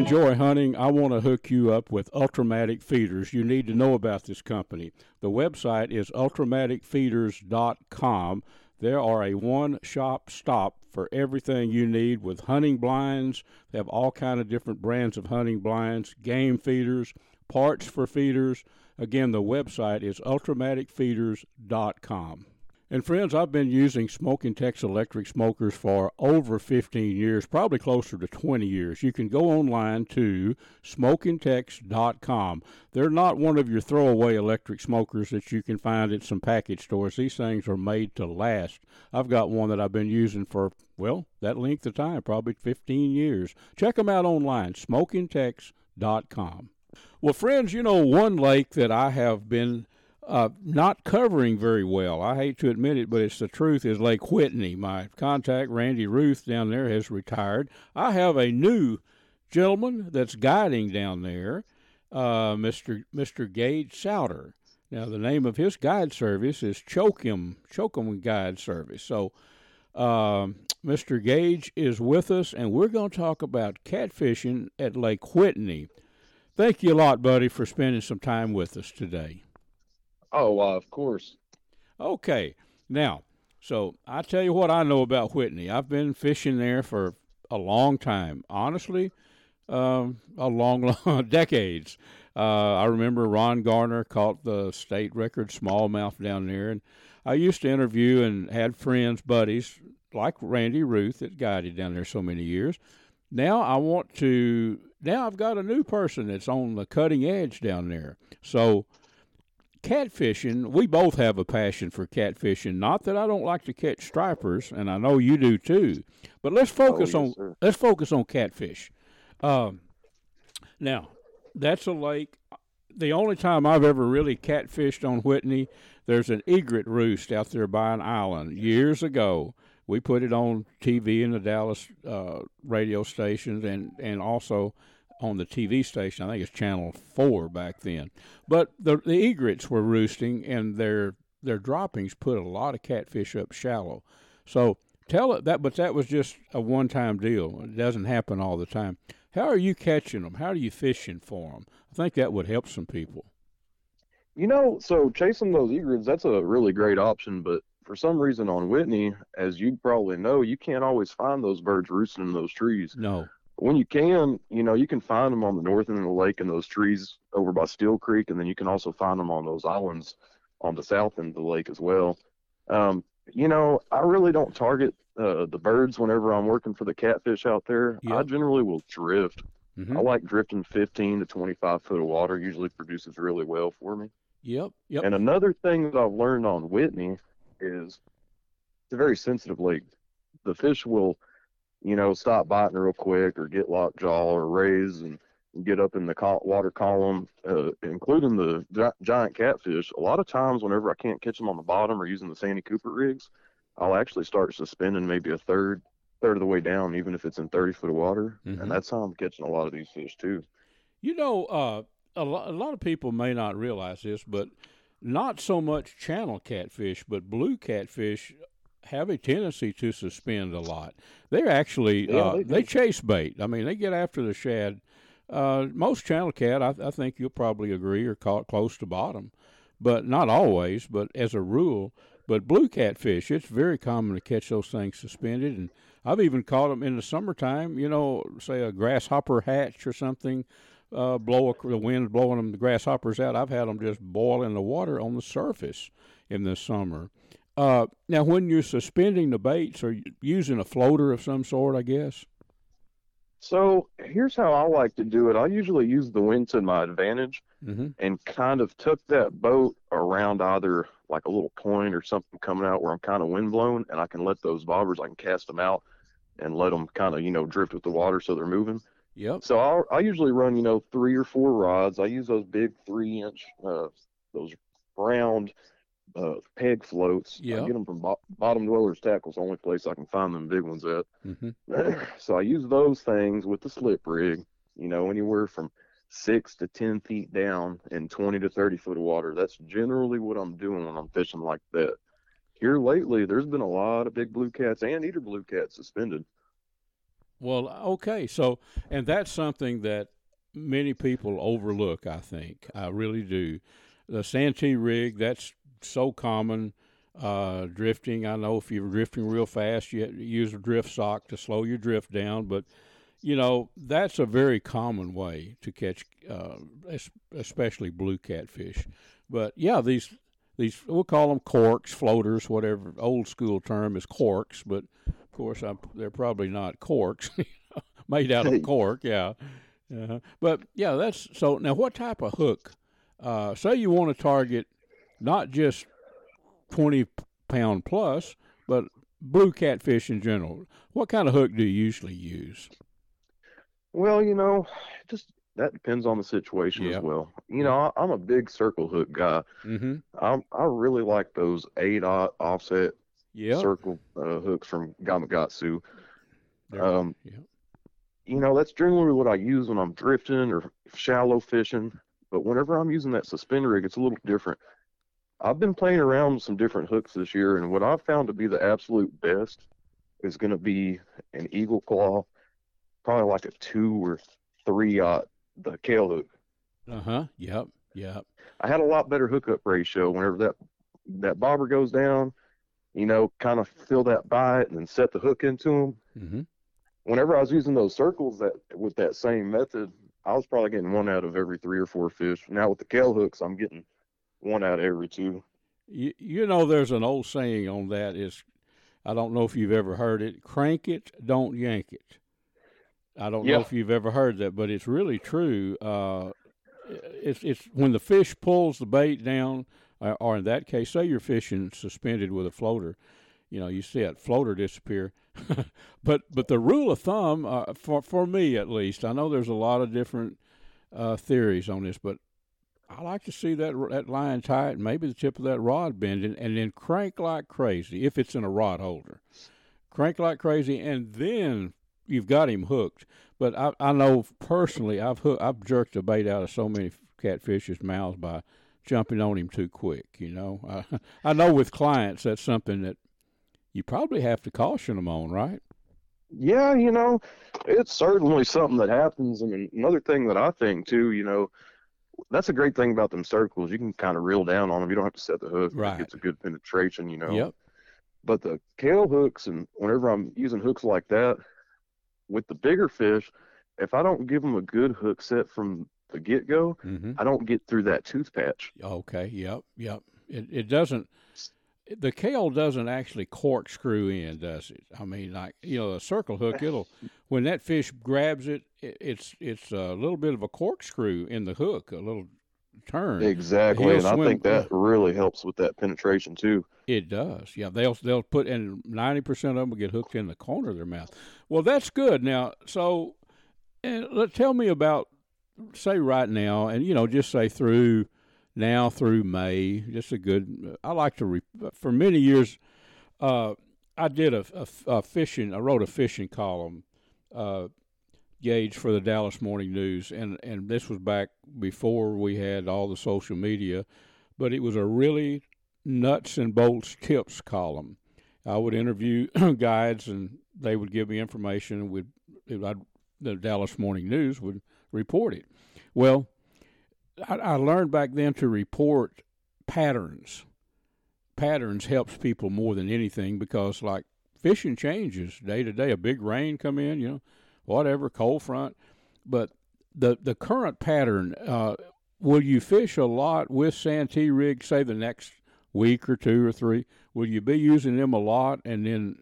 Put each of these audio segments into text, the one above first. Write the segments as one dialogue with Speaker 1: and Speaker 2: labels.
Speaker 1: enjoy hunting, I want to hook you up with Ultramatic Feeders. You need to know about this company. The website is ultramaticfeeders.com. There are a one-shop stop for everything you need with hunting blinds. They have all kind of different brands of hunting blinds, game feeders, parts for feeders. Again, the website is ultramaticfeeders.com. And friends, I've been using Smoking Tex electric smokers for over 15 years, probably closer to 20 years. You can go online to smokingtex.com. They're not one of your throwaway electric smokers that you can find at some package stores. These things are made to last. I've got one that I've been using for, well, that length of time, probably 15 years. Check them out online, smokingtex.com. Well, friends, you know, one lake that I have been not covering very well, I hate to admit it, but it's the truth, is Lake Whitney. My contact, Randy Ruth, down there has retired. I have a new gentleman that's guiding down there, Mr. Gage Souter. Now, the name of his guide service is Chokum Guide Service. So, Mr. Gage is with us, and we're going to talk about catfishing at Lake Whitney. Thank you a lot, buddy, for spending some time with us today.
Speaker 2: Oh, of course.
Speaker 1: Okay. Now, so I tell you what I know about Whitney. I've been fishing there for a long time. Honestly, long decades. I remember Ron Garner caught the state record smallmouth down there, and I used to interview and had friends, buddies, like Randy Ruth that guided down there so many years. Now I've got a new person that's on the cutting edge down there. So catfishing, we both have a passion for catfishing. Not that I don't like to catch stripers, and I know you do too. But let's focus
Speaker 2: Oh,
Speaker 1: on
Speaker 2: yes, sir.
Speaker 1: let's focus on catfish. Um, Now, that's a lake. The only time I've ever really catfished on Whitney, there's an egret roost out there by an island years ago. We put it on TV in the Dallas radio stations and also on the TV station. I think it's Channel 4 back then. But the egrets were roosting, and their droppings put a lot of catfish up shallow. So tell it that, but that was just a one-time deal. It doesn't happen all the time. How are you catching them? How are you fishing for them? I think that would help some people.
Speaker 2: So chasing those egrets, that's a really great option, but for some reason on Whitney, as you probably know, you can't always find those birds roosting in those trees.
Speaker 1: No.
Speaker 2: When you can, you can find them on the north end of the lake in those trees over by Steel Creek, and then you can also find them on those islands on the south end of the lake as well. I really don't target the birds whenever I'm working for the catfish out there. I
Speaker 1: Yep.
Speaker 2: generally will drift. I
Speaker 1: Mm-hmm.
Speaker 2: like drifting 15 to 25 foot of water, usually produces really well for me.
Speaker 1: Yep. Yep.
Speaker 2: And another thing that I've learned on Whitney is it's a very sensitive lake. The fish will, stop biting real quick or get lockjaw or raise and get up in the water column, including the giant catfish. A lot of times, whenever I can't catch them on the bottom or using the Sandy Cooper rigs, I'll actually start suspending maybe a third of the way down, even if it's in 30 foot of water. And
Speaker 1: Mm-hmm.
Speaker 2: that's how I'm catching a lot of these fish too.
Speaker 1: You know, a lot of people may not realize this, but not so much channel catfish, but blue catfish have a tendency to suspend a lot. They're actually
Speaker 2: Yeah, they
Speaker 1: they
Speaker 2: do.
Speaker 1: chase bait. I mean, they get after the shad. Most channel cat, I think you'll probably agree, are caught close to bottom, but not always. But as a rule, but blue catfish, it's very common to catch those things suspended, and I've even caught them in the summertime. You know, say a grasshopper hatch or something. The wind blowing them, the grasshoppers out. I've had them just boil in the water on the surface in the summer. Now, when you're suspending the baits, are you using a floater of some sort? I guess.
Speaker 2: So here's how I like to do it. I usually use the wind to my advantage
Speaker 1: Mm-hmm.
Speaker 2: and kind of took that boat around either like a little point or something coming out where I'm kind of wind blown, and I can let those bobbers, I can cast them out and let them kind of, drift with the water so they're moving.
Speaker 1: Yep.
Speaker 2: So I usually run, 3 or 4 rods. I use those big 3 inch, those round peg floats. I
Speaker 1: Yep.
Speaker 2: get them from Bottom Dwellers Tackles, the only place I can find them big ones at.
Speaker 1: Mm-hmm.
Speaker 2: So I use those things with the slip rig, anywhere from 6 to 10 feet down in 20 to 30 foot of water. That's generally what I'm doing when I'm fishing like that. Here lately, there's been a lot of big blue cats and eater blue cats suspended.
Speaker 1: Well, okay. So, and that's something that many people overlook, I think. I really do. The Santee rig, that's so common. Drifting, I know if you're drifting real fast, you have to use a drift sock to slow your drift down. But, that's a very common way to catch, especially blue catfish. But, yeah, these we'll call them corks, floaters, whatever. Old school term is corks, but of course they're probably not corks made out of cork. Yeah, but yeah, that's so. Now, what type of hook? Say you want to target not just 20-pound plus, but blue catfish in general. What kind of hook do you usually use?
Speaker 2: Well, just that depends on the situation as
Speaker 1: Yeah,
Speaker 2: well.
Speaker 1: yeah.
Speaker 2: I'm a big circle hook guy.
Speaker 1: Mm-hmm.
Speaker 2: I really like those 8/0 offset
Speaker 1: Yep.
Speaker 2: circle hooks from Gamakatsu.
Speaker 1: There.
Speaker 2: Um,
Speaker 1: Yeah.
Speaker 2: that's generally what I use when I'm drifting or shallow fishing. But whenever I'm using that suspend rig, it's a little different. I've been playing around with some different hooks this year, and what I've found to be the absolute best is going to be an Eagle Claw, probably like a 2 or 3/0, the Kale hook.
Speaker 1: Uh huh. Yep. Yep.
Speaker 2: I had a lot better hookup ratio whenever that bobber goes down, kind of feel that bite and then set the hook into them.
Speaker 1: Mm-hmm.
Speaker 2: Whenever I was using those circles that with that same method, I was probably getting one out of every 3 or 4 fish. Now with the Kale hooks, I'm getting one out of every two.
Speaker 1: There's an old saying on that is, I don't know if you've ever heard it, crank it, don't yank it. I don't know
Speaker 2: Yeah,
Speaker 1: if you've ever heard that, but it's really true. It's when the fish pulls the bait down, or in that case, say you're fishing suspended with a floater, you see that floater disappear. but the rule of thumb, for me at least, I know there's a lot of different theories on this, but I like to see that line tight, maybe the tip of that rod bending, and then crank like crazy if it's in a rod holder. Crank like crazy, and then you've got him hooked. But I know personally, I've jerked the bait out of so many catfish's mouths by jumping on him too quick. I know with clients that's something that you probably have to caution them on, right?
Speaker 2: yeah, it's certainly something that happens. And another thing that I think too, that's a great thing about them circles. You can kind of reel down on them. You don't have to set the hook. It
Speaker 1: Right.
Speaker 2: gets a good penetration.
Speaker 1: Yep.
Speaker 2: But the Kale hooks, and whenever I'm using hooks like that with the bigger fish, if I don't give them a good hook set from the get go,
Speaker 1: Mm-hmm.
Speaker 2: I don't get through that tooth patch.
Speaker 1: Okay. Yep. Yep. It doesn't. The Kale doesn't actually corkscrew in, does it? I mean, like a circle hook. It'll when that fish grabs it, it's a little bit of a corkscrew in the hook, a little turn.
Speaker 2: Exactly,
Speaker 1: He'll
Speaker 2: and I
Speaker 1: swim.
Speaker 2: think that really helps with that penetration too.
Speaker 1: It does. Yeah, they'll put and 90% of them will get hooked in the corner of their mouth. Well, that's good. Now, so tell me about say right now, and just say through now through May. Just a good. I like to for many years. Uh, I did a fishing. I wrote a fishing column, uh, Gage, for the Dallas Morning News, and this was back before we had all the social media, but it was a really nuts and bolts tips column. I would interview guides, and they would give me information. The Dallas Morning News would report it. Well, I learned back then to report patterns. Patterns helps people more than anything because, like, fishing changes day to day. A big rain come in, whatever, cold front. But the current pattern, will you fish a lot with Santee rigs, say the next week or 2 or 3? Will you be using them a lot? And then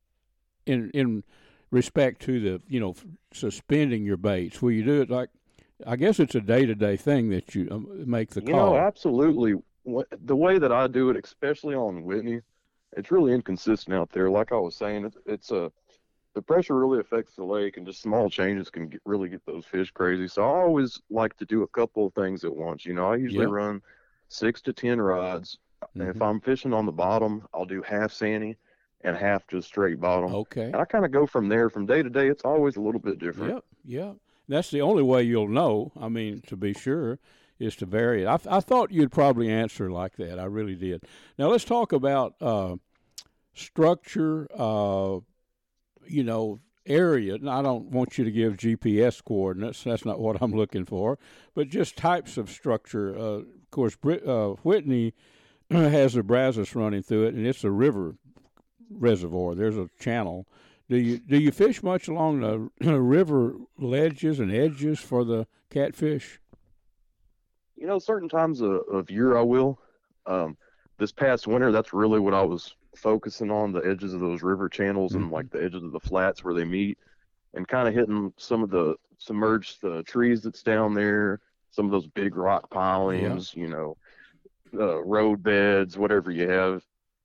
Speaker 1: in respect to the, suspending your baits, will you do it like, I guess it's a day-to-day thing that you make the call.
Speaker 2: Absolutely. The way that I do it, especially on Whitney, it's really inconsistent out there. Like I was saying, the pressure really affects the lake, and just small changes can really get those fish crazy. So I always like to do a couple of things at once. I usually
Speaker 1: Yep.
Speaker 2: run 6 to 10 rods. And if
Speaker 1: Mm-hmm.
Speaker 2: I'm fishing on the bottom, I'll do half Sandy and half just straight bottom.
Speaker 1: Okay.
Speaker 2: And I kind of go from there. From day to day, it's always a little bit different.
Speaker 1: Yep. Yep. That's the only way you'll know. I mean, to be sure, is to vary it. I thought you'd probably answer like that. I really did. Now let's talk about structure. area. And I don't want you to give GPS coordinates. That's not what I'm looking for. But just types of structure. Of course, Whitney has the Brazos running through it, and it's a river reservoir. There's a channel. Do you fish much along the river ledges and edges for the catfish?
Speaker 2: Certain times of year I will. This past winter, that's really what I was focusing on, the edges of those river channels and like the edges of the flats where they meet, and kind of hitting some of the submerged trees that's down there, some of those big rock pilings, road beds, whatever you have.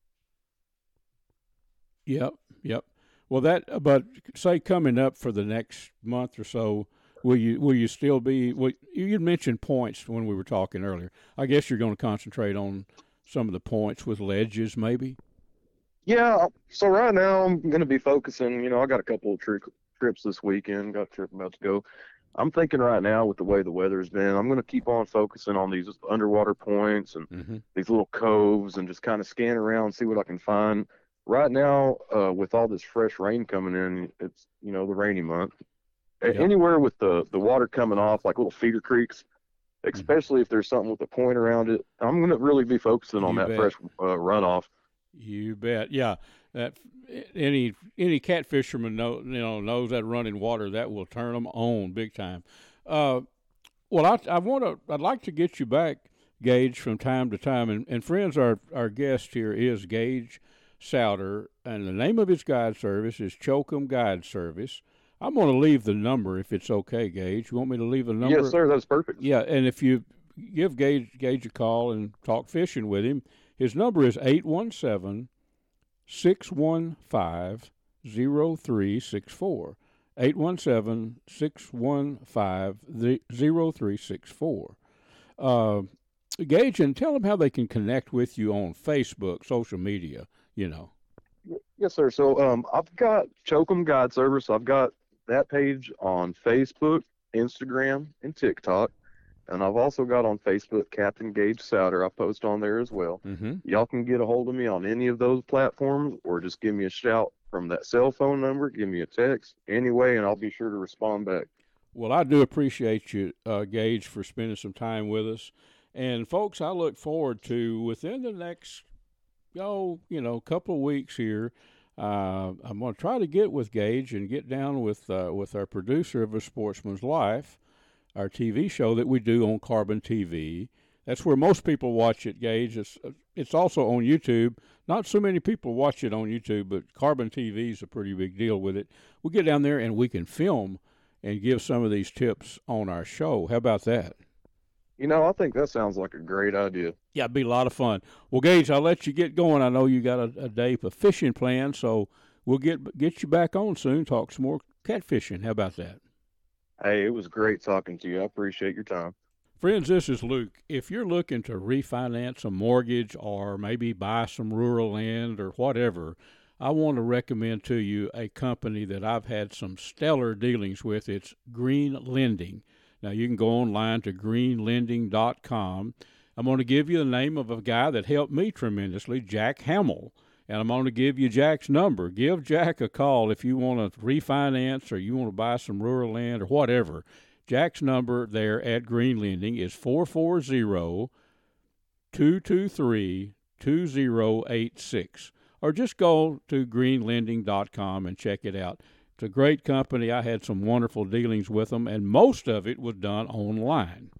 Speaker 1: Yep. Well, but say coming up for the next month or so, will you still be? You mentioned points when we were talking earlier. I guess you're going to concentrate on some of the points with ledges, maybe.
Speaker 2: Yeah. So right now I'm going to be focusing. I got a couple of trips this weekend. Got a trip about to go. I'm thinking right now with the way the weather's been, I'm going to keep on focusing on these underwater points and these little coves and just kind of scan around, see what I can find. Right now, with all this fresh rain coming in, it's, the rainy month. Yep. Anywhere with the water coming off, like little feeder creeks, especially if there's something with a point around it, I'm going to really be focusing on that fresh runoff.
Speaker 1: You bet. Yeah. That any cat fisherman knows that running water, that will turn them on big time. Well, I'd like to get you back, Gage, from time to time. And friends, our guest here is Gage Souter, and the name of his guide service is Chokum Guide Service. I'm going to leave the number if it's okay, Gage. You want me to leave the number?
Speaker 2: Yes, sir. That's perfect.
Speaker 1: Yeah, and if you give Gage a call and talk fishing with him, his number is 817-615-0364. 817-615-0364. Gage, and tell them how they can connect with you on Facebook, social media,
Speaker 2: Yes, sir. So I've got Chokum Guide Service. I've got that page on Facebook, Instagram, and TikTok. And I've also got on Facebook Captain Gage Souter. I post on there as well. Y'all can get a hold of me on any of those platforms, or just give me a shout from that cell phone number. Give me a text anyway, and I'll be sure to respond back.
Speaker 1: Well, I do appreciate you, Gage, for spending some time with us. And folks, I look forward to within the next couple of weeks here. I'm going to try to get with Gage and get down with our producer of A Sportsman's Life, our TV show that we do on Carbon TV. That's where most people watch it, Gage. It's also on YouTube. Not so many people watch it on YouTube, but Carbon TV is a pretty big deal with it. We'll get down there and we can film and give some of these tips on our show. How about that?
Speaker 2: I think that sounds like a great idea.
Speaker 1: Yeah, it'd be a lot of fun. Well, Gage, I'll let you get going. I know you got a day for fishing planned, so we'll get you back on soon, talk some more catfishing. How about that?
Speaker 2: Hey, it was great talking to you. I appreciate your time.
Speaker 1: Friends, this is Luke. If you're looking to refinance a mortgage or maybe buy some rural land or whatever, I want to recommend to you a company that I've had some stellar dealings with. It's Green Lending. Now, you can go online to greenlending.com. I'm going to give you the name of a guy that helped me tremendously, Jack Hamill. And I'm going to give you Jack's number. Give Jack a call if you want to refinance or you want to buy some rural land or whatever. Jack's number there at Green Lending is 440-223-2086. Or just go to greenlending.com and check it out. It's a great company. I had some wonderful dealings with them, and most of it was done online.